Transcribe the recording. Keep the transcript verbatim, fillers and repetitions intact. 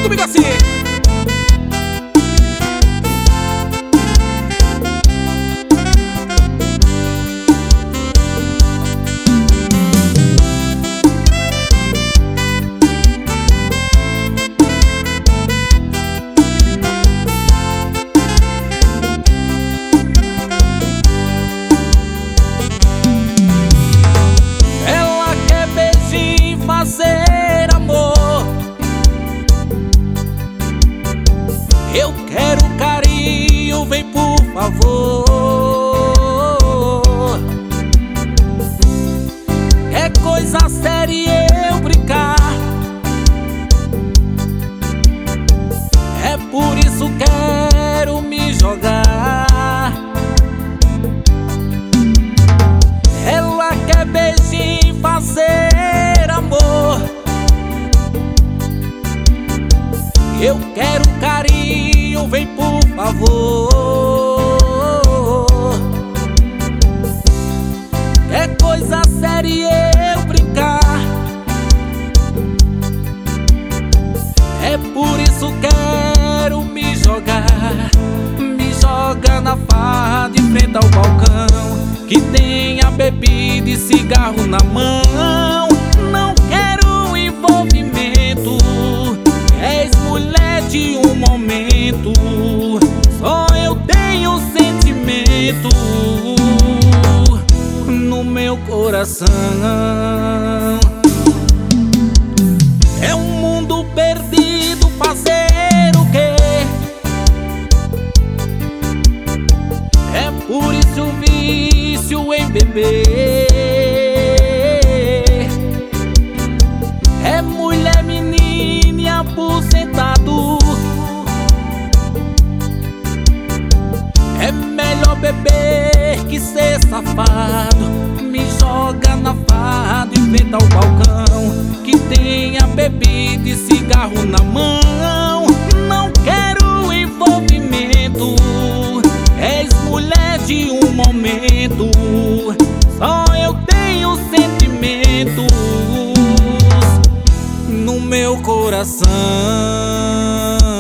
comigo assim. Fazer amor, eu quero carinho, vem por favor. É coisa séria eu brincar, é por isso quero me jogar. Ela quer beijinho, fazer amor, eu quero carinho, vem por favor. É coisa séria eu brincar, é por isso quero me jogar. Me joga na farra de frente ao balcão, que tenha bebida e cigarro na mão. Não quero envolvimento, és mulher de um momento, só eu tenho sentimento no meu coração. É um mundo perdido, fazer o quê? É por isso o vício em beber. É mulher, menina e aposentado, é melhor beber que ser safado. Me joga na farra de frente ao balcão, que tenha bebida e cigarro na mão. Não quero envolvimento, és mulher de um momento, só eu tenho sentimentos no meu coração.